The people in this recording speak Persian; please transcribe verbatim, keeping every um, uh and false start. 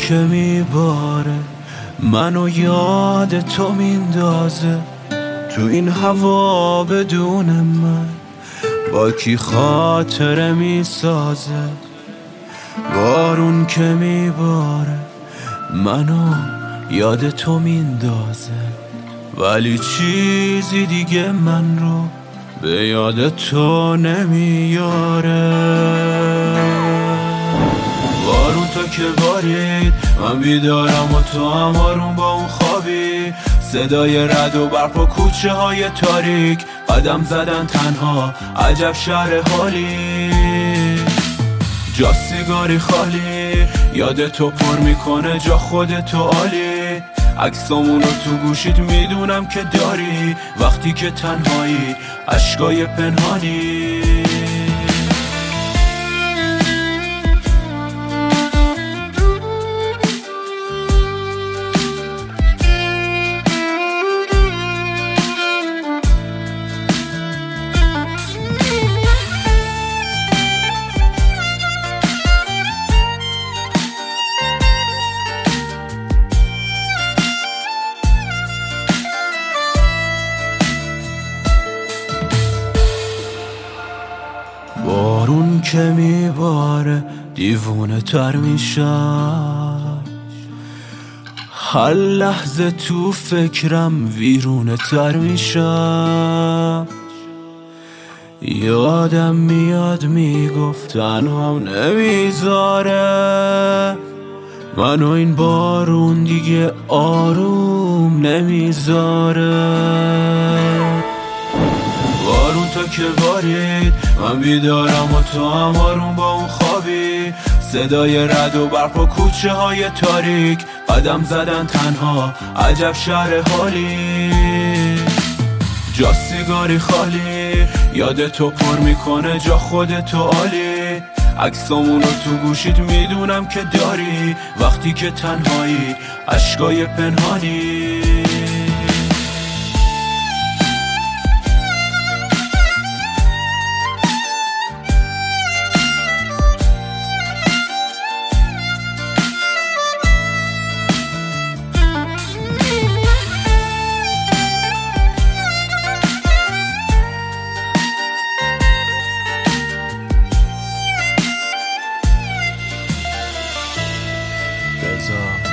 که میباره منو یاد تو میندازه، تو این هوا بدون من با کی خاطره میسازه. بارون که میباره منو یاد تو میندازه، ولی چیزی دیگه من رو به یاد تو نمیاره. بارون تا که بارید من بیدارم و تو هم آروم با اون خوابی، صدای رد و برف و کوچه های تاریک، قدم زدن تنها عجب شهر حالی. جا سیگاری خالی یاد تو پر میکنه جا خودتو عالی. عکسامونو تو گوشید میدونم که داری، وقتی که تنهایی عشقای پنهانی. بارون که میباره دیوونه تر میشم، هر لحظه تو فکرم ویرونه تر میشم. یادم میاد میگفت تنهام نمیذاره منو این بارون دیگه آروم نمیذاره. بارون تا که بارید من بیدارم و تو هم آروم با اون خوابی، صدای رد و برف و کوچه های تاریک، قدم زدن تنها عجب شهر حالی. جا سیگاری خالی یاد تو پر میکنه جا خودتو عالی. عکسامونو تو گوشید میدونم که داری، وقتی که تنهایی عشقای پنهانی. There's a